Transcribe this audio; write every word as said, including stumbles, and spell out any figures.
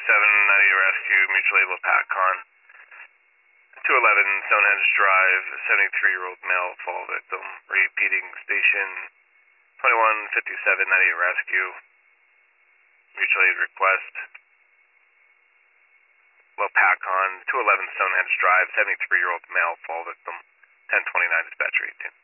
fifty-seven, ninety rescue, mutual aid Lopatcon. two eleven Stonehenge Drive, seventy-three-year-old male fall victim. Repeating station twenty-one fifty-seven, ninety rescue, mutual aid request. Lopatcon, two eleven Stonehenge Drive, seventy-three-year-old male fall victim. ten twenty-nine dispatcher eighteen.